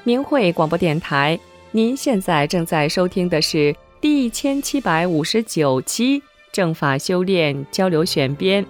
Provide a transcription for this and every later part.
明慧广播电台，您现在正在收听的是第1759期正法修炼交流选编。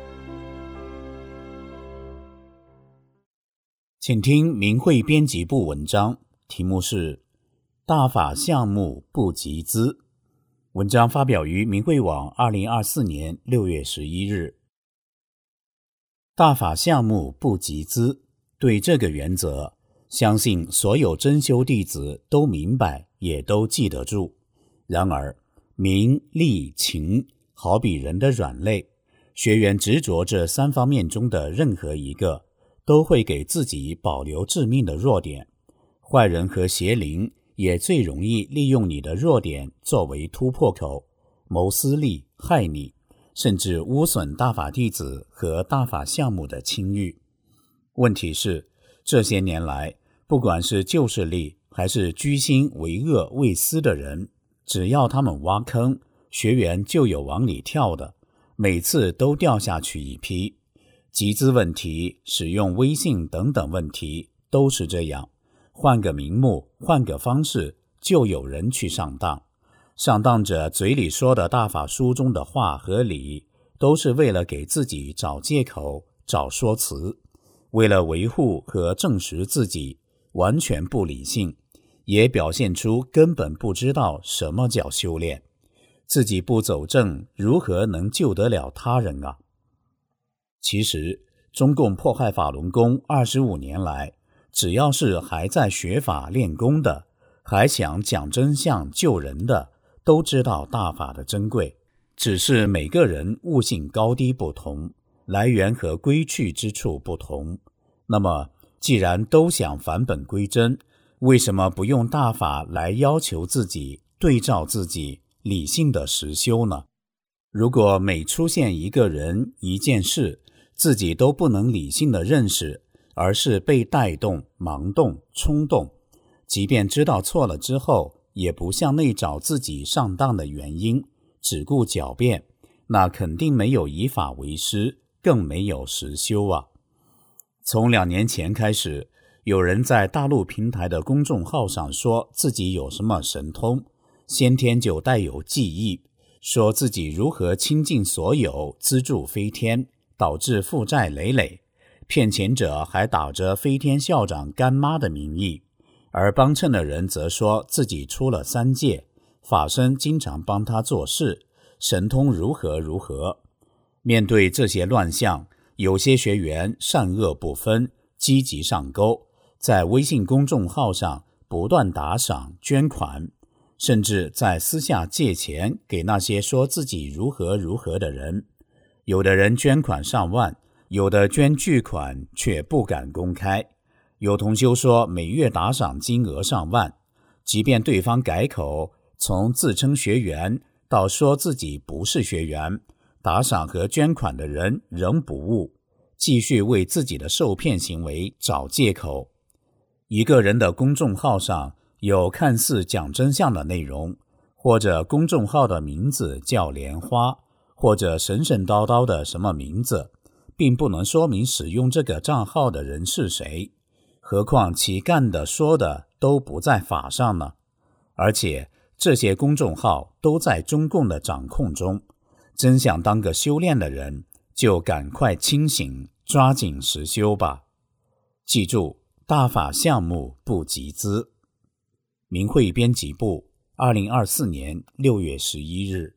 请听明慧编辑部文章，题目是《大法项目不集资》。文章发表于明慧网2024年6月11日。大法项目不集资，对这个原则，相信所有真修弟子都明白，也都记得住。然而，名利情好比人的软肋，学员执着这三方面中的任何一个，都会给自己保留致命的弱点。坏人和邪灵也最容易利用你的弱点作为突破口，谋私利，害你，甚至污损大法弟子和大法项目的清誉。问题是，这些年来，不管是旧势力还是居心为恶为私的人，只要他们挖坑，学员就有往里跳的，每次都掉下去一批。集资问题、使用微信等等问题都是这样，换个名目，换个方式，就有人去上当。上当者嘴里说的大法书中的话和理，都是为了给自己找借口、找说辞，为了维护和证实自己，完全不理性，也表现出根本不知道什么叫修炼。自己不走正，如何能救得了他人啊？其实，中共迫害法轮功25年来，只要是还在学法练功的，还想讲真相救人的，都知道大法的珍贵，只是每个人悟性高低不同，来源和归去之处不同。那么，既然都想返本归真，为什么不用大法来要求自己、对照自己，理性的实修呢？如果每出现一个人、一件事，自己都不能理性的认识，而是被带动、盲动、冲动，即便知道错了之后，也不向内找自己上当的原因，只顾狡辩，那肯定没有以法为师，更没有实修啊。从2年前开始，有人在大陆平台的公众号上说自己有什么神通，先天就带有记忆，说自己如何倾尽所有资助飞天，导致负债累累，骗钱者还打着飞天校长干妈的名义，而帮衬的人则说自己出了3界，法身经常帮他做事，神通如何如何。面对这些乱象，有些学员善恶不分，积极上钩，在微信公众号上不断打赏捐款，甚至在私下借钱给那些说自己如何如何的人。有的人捐款上万，有的捐巨款却不敢公开。有同修说每月打赏金额上万，即便对方改口，从自称学员到说自己不是学员，打赏和捐款的人仍不悟，继续为自己的受骗行为找借口。一个人的公众号上有看似讲真相的内容，或者公众号的名字叫莲花，或者神神叨叨的什么名字，并不能说明使用这个账号的人是谁，何况其干的说的都不在法上呢？而且这些公众号都在中共的掌控中，真想当个修炼的人，就赶快清醒，抓紧实修吧。记住，大法项目不集资。明慧编辑部2024年6月11日。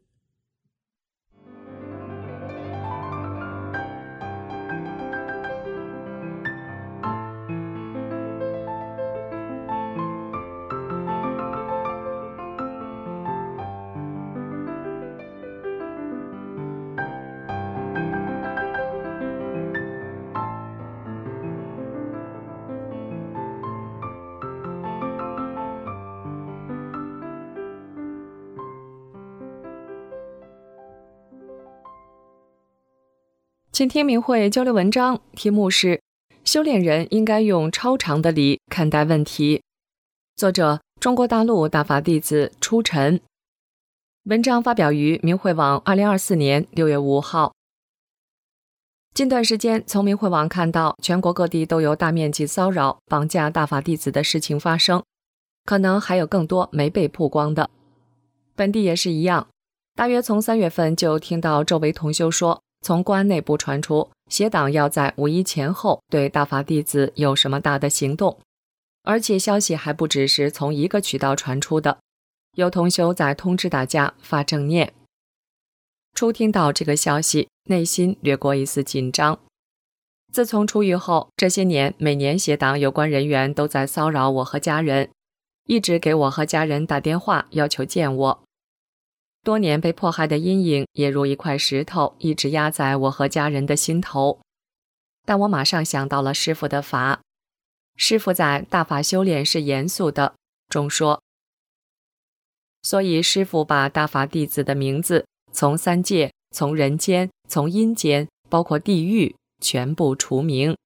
请听明慧交流文章，题目是修炼人应该用超常的理看待问题。作者：中国大陆大法弟子初晨。文章发表于明慧网2024年6月5号。 近段时间，从明慧网看到全国各地都有大面积骚扰、绑架大法弟子的事情发生，可能还有更多没被曝光的。本地也是一样，大约从3月份就听到周围同修说，从公安内部传出邪党要在5一前后对大法弟子有什么大的行动，而且消息还不只是从一个渠道传出的，有同修在通知大家发正念。初听到这个消息，内心掠过一丝紧张。自从出狱后，这些年每年邪党有关人员都在骚扰我和家人，一直给我和家人打电话要求见我。多年被迫害的阴影也如一块石头，一直压在我和家人的心头。但我马上想到了师父的法，师父在大法修炼是严肃的中说，所以师父把大法弟子的名字从3界、从人间、从阴间，包括地狱，全部除名。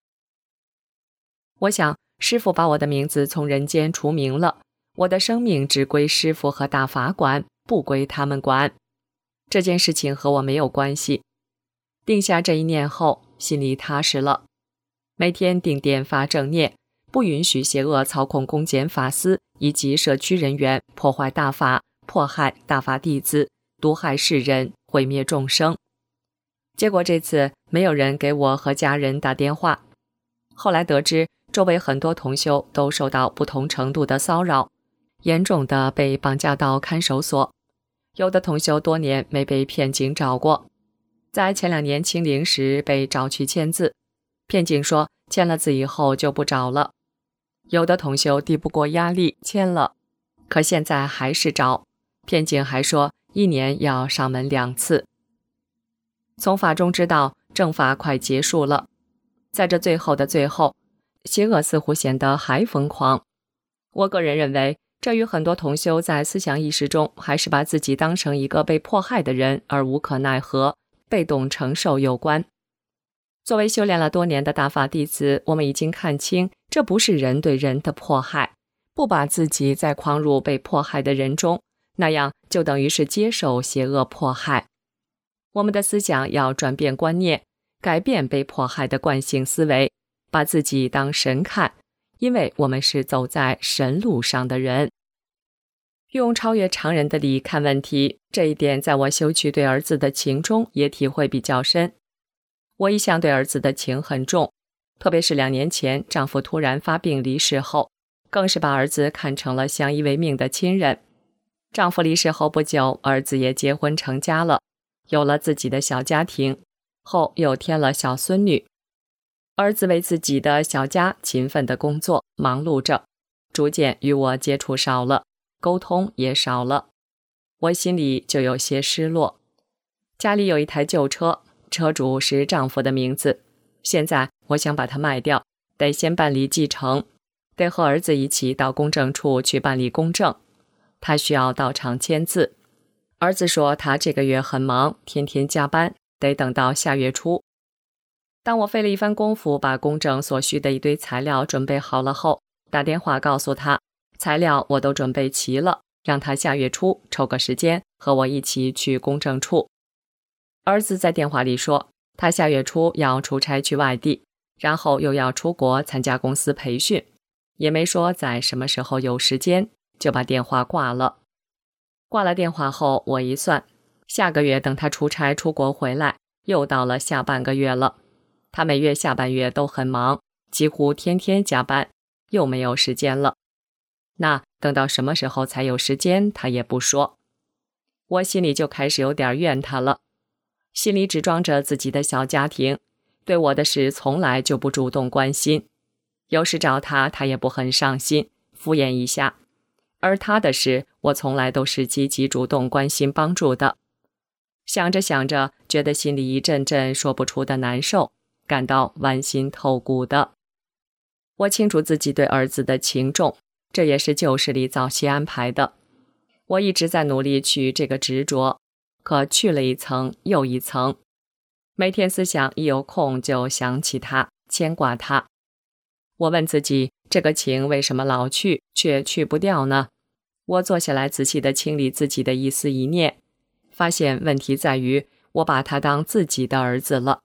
我想，师父把我的名字从人间除名了，我的生命只归师父和大法管，不归他们管。这件事情和我没有关系。定下这一念后，心里踏实了。每天定点发正念，不允许邪恶操控公检法司以及社区人员破坏大法，迫害大法弟子，毒害世人，毁灭众生。结果这次没有人给我和家人打电话。后来得知，周围很多同修都受到不同程度的骚扰，严重的被绑架到看守所。有的同修多年没被骗警找过，在前2年清零时被找去签字，骗警说签了字以后就不找了。有的同修抵不过压力签了，可现在还是找，骗警还说1年要上门2次。从法中知道正法快结束了，在这最后的最后，邪恶似乎显得还疯狂。我个人认为，这与很多同修在思想意识中还是把自己当成一个被迫害的人而无可奈何、被动承受有关。作为修炼了多年的大法弟子，我们已经看清，这不是人对人的迫害，不把自己再框入被迫害的人中，那样就等于是接受邪恶迫害。我们的思想要转变观念，改变被迫害的惯性思维，把自己当神看，因为我们是走在神路上的人。用超越常人的理看问题，这一点在我修去对儿子的情中也体会比较深。我一向对儿子的情很重，特别是2年前丈夫突然发病离世后，更是把儿子看成了相依为命的亲人。丈夫离世后不久，儿子也结婚成家了，有了自己的小家庭，后又添了小孙女。儿子为自己的小家勤奋的工作，忙碌着，逐渐与我接触少了，沟通也少了，我心里就有些失落。家里有一台旧车，车主是丈夫的名字，现在我想把它卖掉，得先办理继承，得和儿子一起到公证处去办理公证，他需要到场签字。儿子说他这个月很忙，天天加班，得等到下月初。当我费了一番功夫把公证所需的一堆材料准备好了后，打电话告诉他，材料我都准备齐了，让他下月初抽个时间和我一起去公证处。儿子在电话里说，他下月初要出差去外地，然后又要出国参加公司培训，也没说在什么时候有时间，就把电话挂了。挂了电话后，我一算，下个月等他出差出国回来，又到了下半个月了。他每月下半月都很忙，几乎天天加班，又没有时间了。那等到什么时候才有时间，他也不说。我心里就开始有点怨他了，心里只装着自己的小家庭，对我的事从来就不主动关心。有时找他，他也不很上心，敷衍一下。而他的事，我从来都是积极主动关心帮助的。想着想着，觉得心里一阵阵说不出的难受，感到剜心透骨的。我清楚自己对儿子的情重，这也是旧时里早期安排的。我一直在努力去这个执着，可去了一层又一层。每天思想一有空就想起他，牵挂他。我问自己，这个情为什么老去，却去不掉呢？我坐下来仔细地清理自己的一思一念，发现问题在于我把他当自己的儿子了，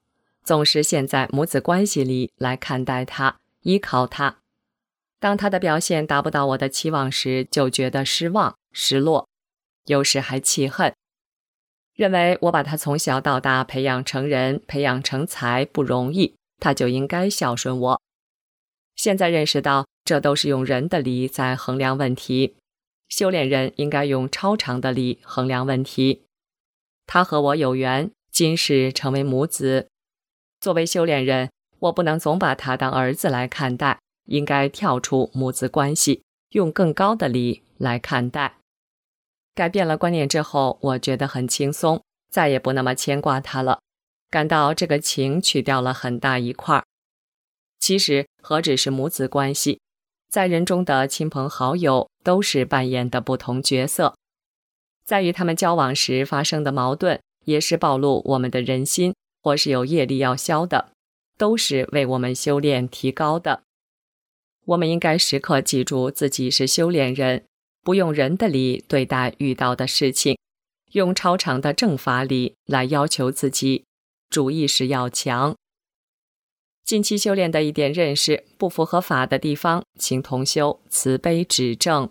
总是陷在母子关系里来看待他，依靠他。当他的表现达不到我的期望时，就觉得失望、失落，有时还气恨，认为我把他从小到大培养成人、培养成才不容易，他就应该孝顺我。现在认识到，这都是用人的理在衡量问题，修炼人应该用超常的理衡量问题。他和我有缘，今世成为母子。作为修炼人，我不能总把他当儿子来看待，应该跳出母子关系，用更高的理来看待。改变了观念之后，我觉得很轻松，再也不那么牵挂他了，感到这个情去掉了很大一块。其实何止是母子关系，在人中的亲朋好友都是扮演的不同角色，在与他们交往时发生的矛盾，也是暴露我们的人心，或是有业力要消的，都是为我们修炼提高的。我们应该时刻记住自己是修炼人，不用人的理对待遇到的事情，用超常的正法理来要求自己，主意识要强。近期修炼的一点认识，不符合法的地方，请同修慈悲指正。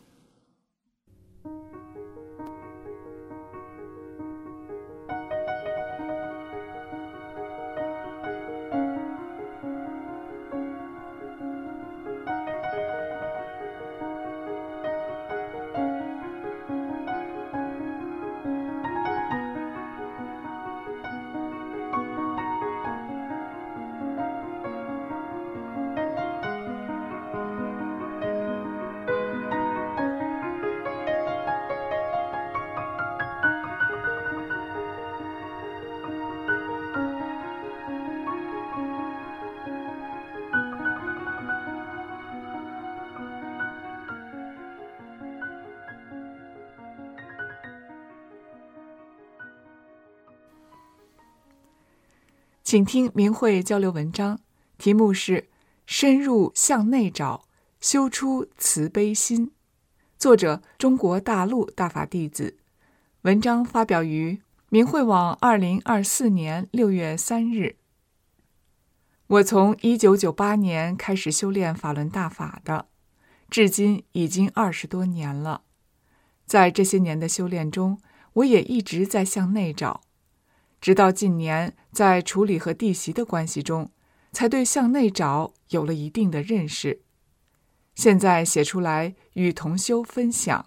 请听明慧交流文章，题目是深入向内找，修出慈悲心，作者中国大陆大法弟子。文章发表于明慧网2024年6月3日。我从1998年开始修炼法轮大法的，至今已经20多年了。在这些年的修炼中，我也一直在向内找，直到近年在处理和弟媳的关系中，才对向内找有了一定的认识。现在写出来与同修分享。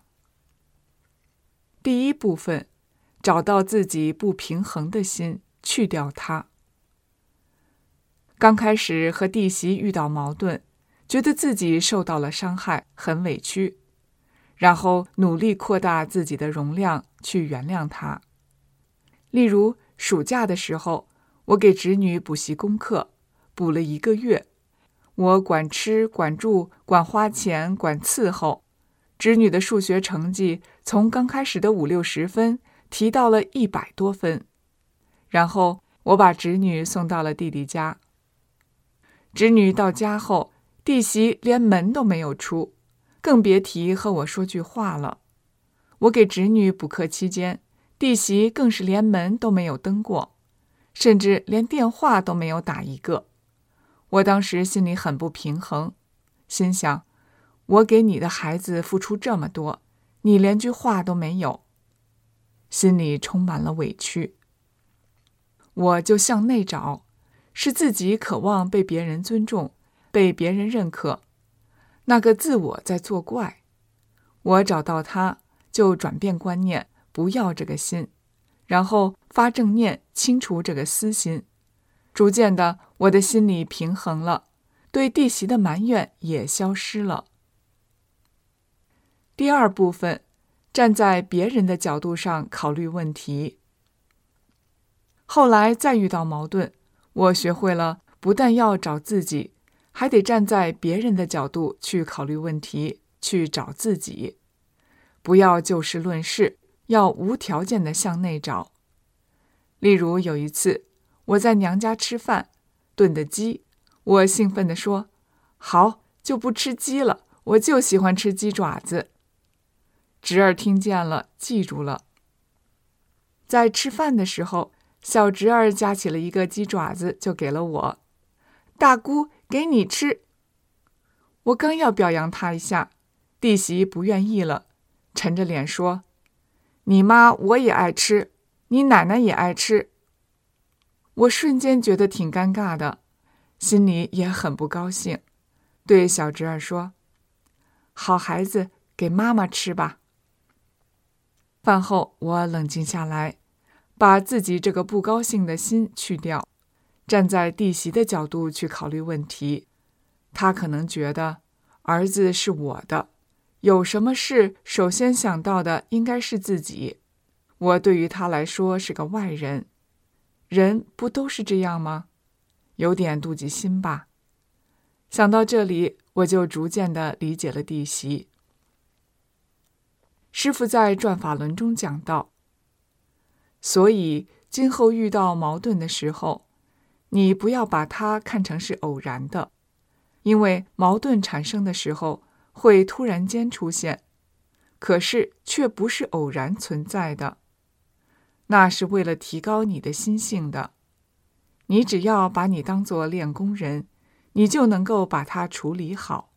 第一部分，找到自己不平衡的心，去掉它。刚开始和弟媳遇到矛盾，觉得自己受到了伤害，很委屈，然后努力扩大自己的容量去原谅他。例如暑假的时候，我给侄女补习功课，补了1个月，我管吃管住管花钱管伺候，侄女的数学成绩从刚开始的50-60分提到了100多分。然后我把侄女送到了弟弟家。侄女到家后，弟媳连门都没有出，更别提和我说句话了。我给侄女补课期间，弟媳更是连门都没有登过，甚至连电话都没有打一个。我当时心里很不平衡，心想，我给你的孩子付出这么多，你连句话都没有，心里充满了委屈。我就向内找，是自己渴望被别人尊重，被别人认可，那个自我在作怪。我找到它，就转变观念，不要这个心，然后发正念，清除这个私心。逐渐的，我的心里平衡了，对弟媳的埋怨也消失了。第二部分，站在别人的角度上考虑问题。后来再遇到矛盾，我学会了不但要找自己，还得站在别人的角度去考虑问题，去找自己。不要就事论事，要无条件的向内找。例如有一次，我在娘家吃饭，炖的鸡，我兴奋地说，好，就不吃鸡了，我就喜欢吃鸡爪子。侄儿听见了，记住了。在吃饭的时候， 小侄儿夹起了一个鸡爪子就给了我，大姑给你吃。我刚要表扬他一下，弟媳不愿意了，沉着脸说，你妈我也爱吃，你奶奶也爱吃。我瞬间觉得挺尴尬的，心里也很不高兴，对小侄儿说，好孩子，给妈妈吃吧。饭后我冷静下来，把自己这个不高兴的心去掉，站在弟媳的角度去考虑问题。她可能觉得儿子是我的，有什么事首先想到的应该是自己，我对于她来说是个外人。人不都是这样吗？有点妒忌心吧。想到这里，我就逐渐地理解了弟媳。师父在转法轮中讲到，所以今后遇到矛盾的时候，你不要把它看成是偶然的，因为矛盾产生的时候会突然间出现，可是却不是偶然存在的，那是为了提高你的心性的。你只要把你当作练功人，你就能够把它处理好。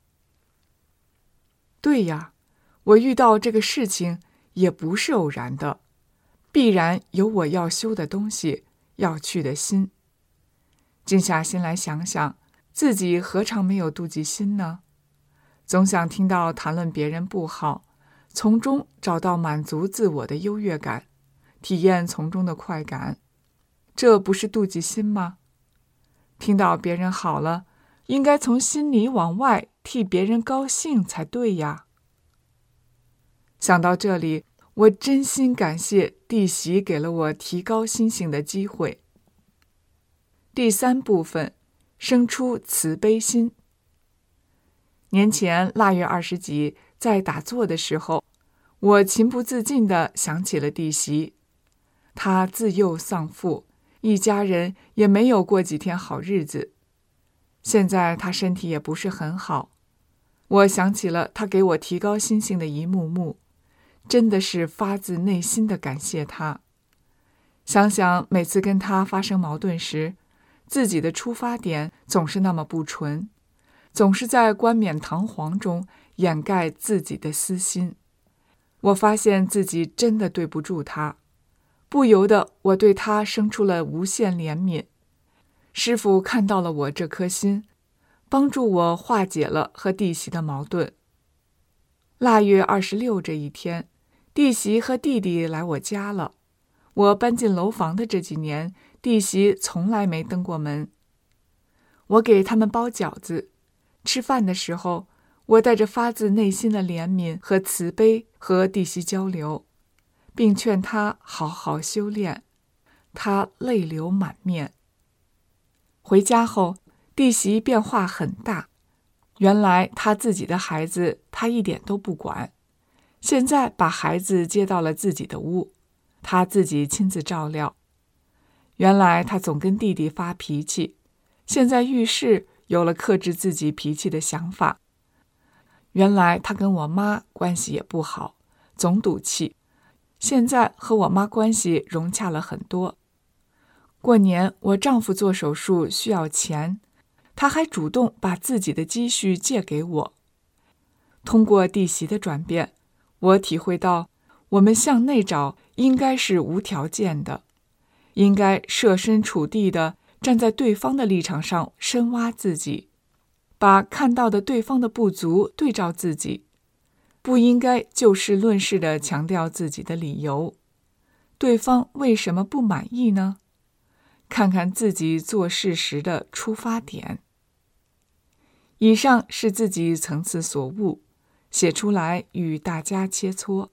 对呀，我遇到这个事情也不是偶然的，必然有我要修的东西，要去的心。静下心来想想，自己何尝没有妒忌心呢？总想听到谈论别人不好，从中找到满足自我的优越感，体验从中的快感，这不是妒忌心吗？听到别人好了，应该从心里往外替别人高兴才对呀。想到这里，我真心感谢弟媳给了我提高心性的机会。第3部分，生出慈悲心。年前腊月20几，在打坐的时候，我情不自禁地想起了弟媳。她自幼丧父，一家人也没有过几天好日子。现在她身体也不是很好，我想起了她给我提高心性的一幕幕，真的是发自内心的感谢她。想想每次跟她发生矛盾时，自己的出发点总是那么不纯，总是在冠冕堂皇中掩盖自己的私心。我发现自己真的对不住她，不由得我对她生出了无限怜悯。师父看到了我这颗心，帮助我化解了和弟媳的矛盾。腊月26这一天，弟媳和弟弟来我家了。我搬进楼房的这几年，弟媳从来没登过门。我给他们包饺子，吃饭的时候，我带着发自内心的怜悯和慈悲和弟媳交流，并劝她好好修炼。她泪流满面。回家后，弟媳变化很大。原来她自己的孩子她一点都不管，现在把孩子接到了自己的屋，她自己亲自照料。原来她总跟弟弟发脾气，现在遇事有了克制自己脾气的想法。原来她跟我妈关系也不好，总赌气，现在和我妈关系融洽了很多。过年我丈夫做手术需要钱，他还主动把自己的积蓄借给我。通过弟媳的转变，我体会到我们向内找应该是无条件的，应该设身处地的站在对方的立场上深挖自己，把看到的对方的不足对照自己，不应该就事论事地强调自己的理由。对方为什么不满意呢？看看自己做事时的出发点。以上是自己层次所悟，写出来与大家切磋。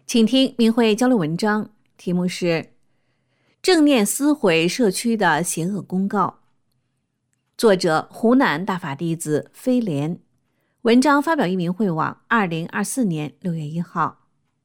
请听明慧交流文章，题目是正念撕毁社区的邪恶公告。作者湖南大法弟子飞莲，文章发表于明慧网2024年6月1号。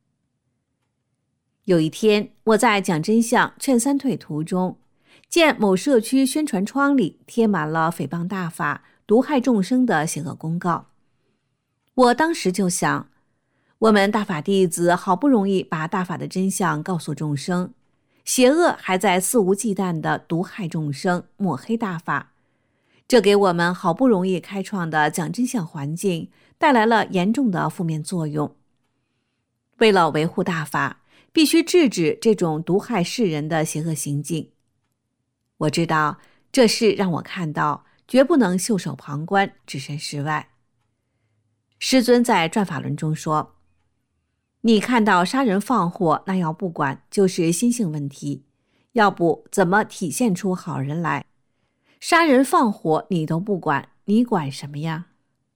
有一天，我在讲真相劝三退途中，见某社区宣传窗里贴满了诽谤大法、毒害众生的邪恶公告。我当时就想，我们大法弟子好不容易把大法的真相告诉众生，邪恶还在肆无忌惮地毒害众生，抹黑大法，这给我们好不容易开创的讲真相环境带来了严重的负面作用。为了维护大法，必须制止这种毒害世人的邪恶行径。我知道这事让我看到，绝不能袖手旁观，置身事外。师尊在转法轮中说，你看到杀人放火，那要不管就是心性问题，要不怎么体现出好人来？杀人放火你都不管，你管什么呀？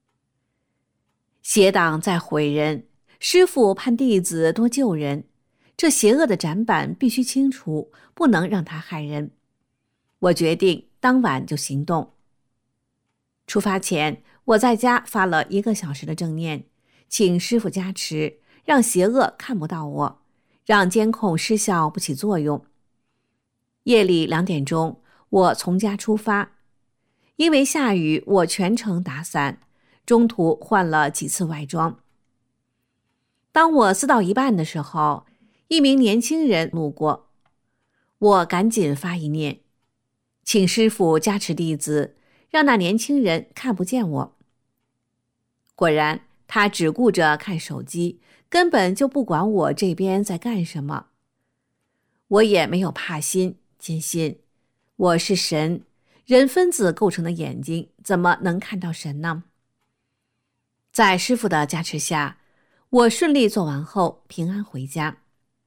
邪党在毁人，师父盼弟子多救人，这邪恶的斩板必须清除，不能让它害人。我决定当晚就行动。出发前，我在家发了1个小时的正念，请师父加持，让邪恶看不到我，让监控失效不起作用。夜里2点钟，我从家出发。因为下雨，我全程打伞，中途换了几次外装。当我撕到一半的时候，一名年轻人路过，我赶紧发一念，请师父加持弟子，让那年轻人看不见我。果然，他只顾着看手机，根本就不管我这边在干什么。我也没有怕心，坚信我是神，人分子构成的眼睛怎么能看到神呢？在师父的加持下，我顺利做完后平安回家。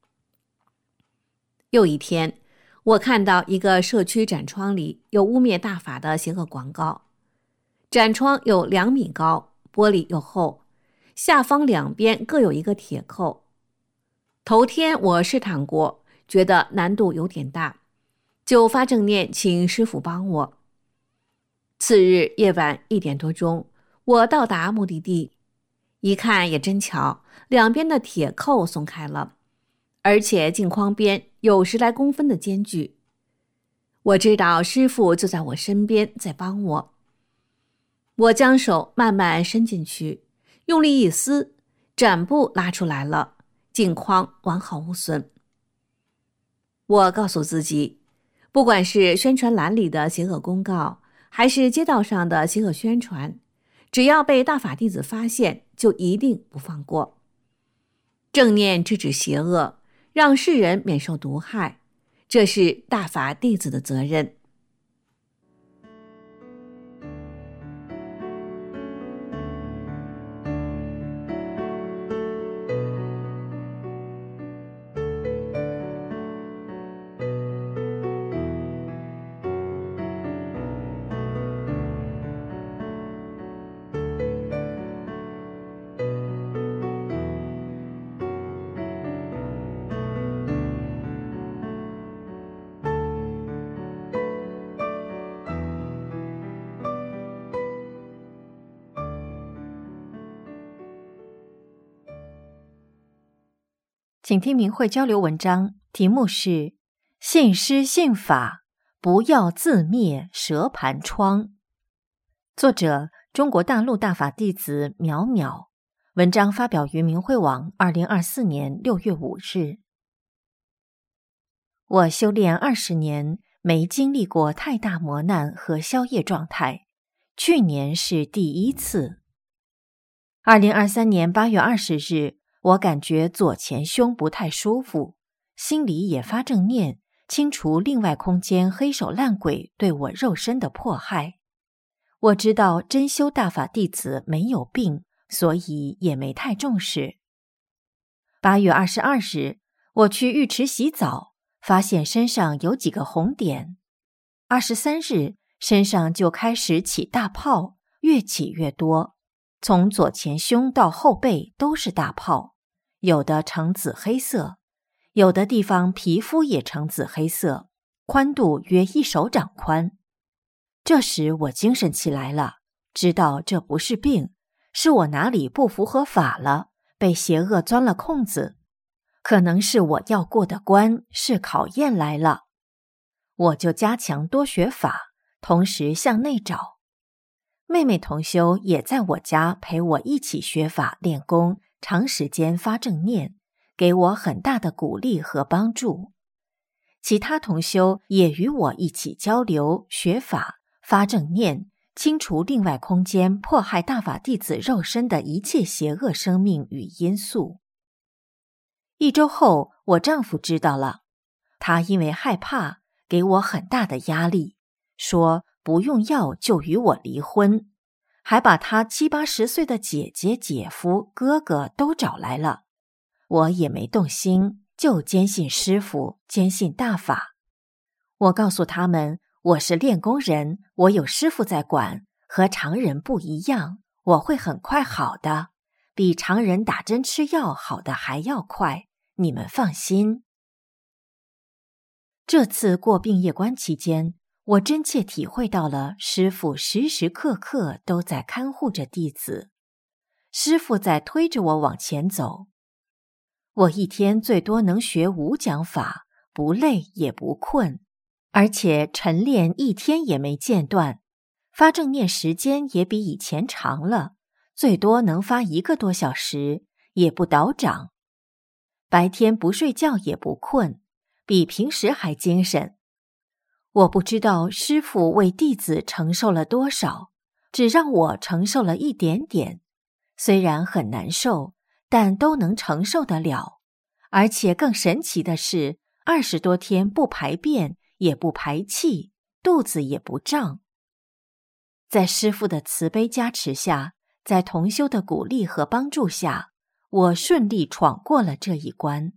又一天，我看到一个社区展窗里有污蔑大法的邪恶广告。展窗有2米高，玻璃又厚，下方2边各有一个铁扣。头天我试探过，觉得难度有点大，就发正念请师父帮我。次日夜晚1点多钟，我到达目的地，一看也真巧，2边的铁扣松开了，而且镜框边有10来公分的间距。我知道师父就在我身边在帮我。我将手慢慢伸进去，用力一撕，展布拉出来了，镜框完好无损。我告诉自己，不管是宣传栏里的邪恶公告，还是街道上的邪恶宣传，只要被大法弟子发现，就一定不放过。正念制止邪恶，让世人免受毒害，这是大法弟子的责任。 请听明慧交流文章，题目是信师信法，不要自灭蛇盘疮。作者中国大陆大法弟子淼淼，文章发表于明慧网2024年6月5日。我修炼20年，没经历过太大磨难和消业状态，去年是第1次。2023年8月20日，我感觉左前胸不太舒服，心里也发正念，清除另外空间黑手烂鬼对我肉身的迫害。我知道真修大法弟子没有病，所以也没太重视。8月22日，我去浴池洗澡，发现身上有几个红点。23日，身上就开始起大泡，越起越多，从左前胸到后背都是大泡， 有的呈紫黑色，有的地方皮肤也呈紫黑色，宽度约1手掌宽。这时我精神起来了，知道这不是病，是我哪里不符合法了，被邪恶钻了空子，可能是我要过的关，是考验来了。我就加强多学法，同时向内找。妹妹同修也在我家陪我一起学法练功，长时间发正念，给我很大的鼓励和帮助。其他同修也与我一起交流学法发正念，清除另外空间迫害大法弟子肉身的一切邪恶生命与因素。1周后，我丈夫知道了，他因为害怕，给我很大的压力，说不用药就与我离婚，还把他70、80岁的姐姐、姐夫、哥哥都找来了。我也没动心，就坚信师父，坚信大法。我告诉他们，我是练功人，我有师父在管，和常人不一样，我会很快好的，比常人打针吃药好的还要快，你们放心。这次过病业关期间，我真切体会到了师父时时刻刻都在看护着弟子，师父在推着我往前走。我一天最多能学5讲法，不累也不困，而且晨练1天也没间断，发正念时间也比以前长了，最多能发1个多小时，也不倒掌。白天不睡觉也不困，比平时还精神。我不知道师父为弟子承受了多少，只让我承受了一点点，虽然很难受，但都能承受得了。而且更神奇的是，20多天不排便，也不排气，肚子也不胀。在师父的慈悲加持下，在同修的鼓励和帮助下，我顺利闯过了这一关。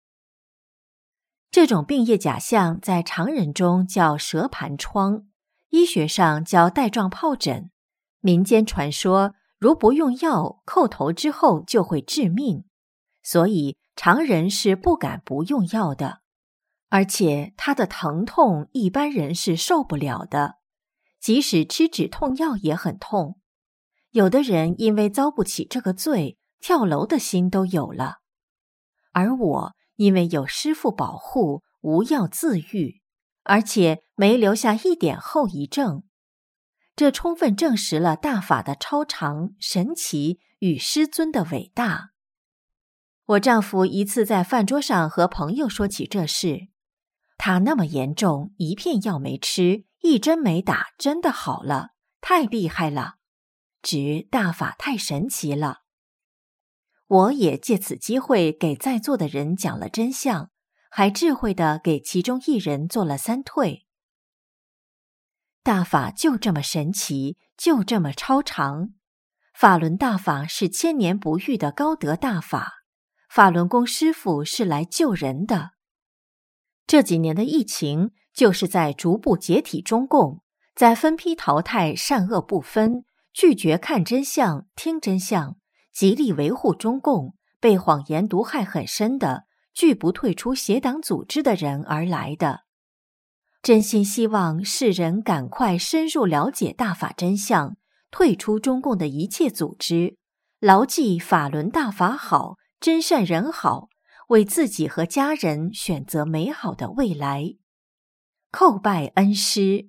这种病业假象在常人中叫蛇盘疮，医学上叫带状疱疹，民间传说如不用药，叩头之后就会致命，所以常人是不敢不用药的，而且它的疼痛一般人是受不了的，即使吃止痛药也很痛。有的人因为遭不起这个罪，跳楼的心都有了。而我因为有师父保护，无药自愈，而且没留下一点后遗症，这充分证实了大法的超常、神奇与师尊的伟大。我丈夫一次在饭桌上和朋友说起这事，他那么严重，一片药没吃，一针没打，真的好了，太厉害了，指大法太神奇了。我也借此机会给在座的人讲了真相，还智慧地给其中一人做了3退。大法就这么神奇，就这么超常。法轮大法是千年不遇的高德大法，法轮功师父是来救人的。这几年的疫情，就是在逐步解体中共，在分批淘汰善恶不分，拒绝看真相、听真相，极力维护中共，被谎言毒害很深的，拒不退出邪党组织的人而来的。真心希望世人赶快深入了解大法真相，退出中共的一切组织，牢记法轮大法好，真善人好，为自己和家人选择美好的未来。叩拜恩师。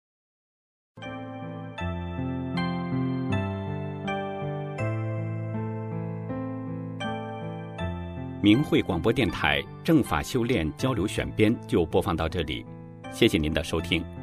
明慧广播电台正法修炼交流选编就播放到这里，谢谢您的收听。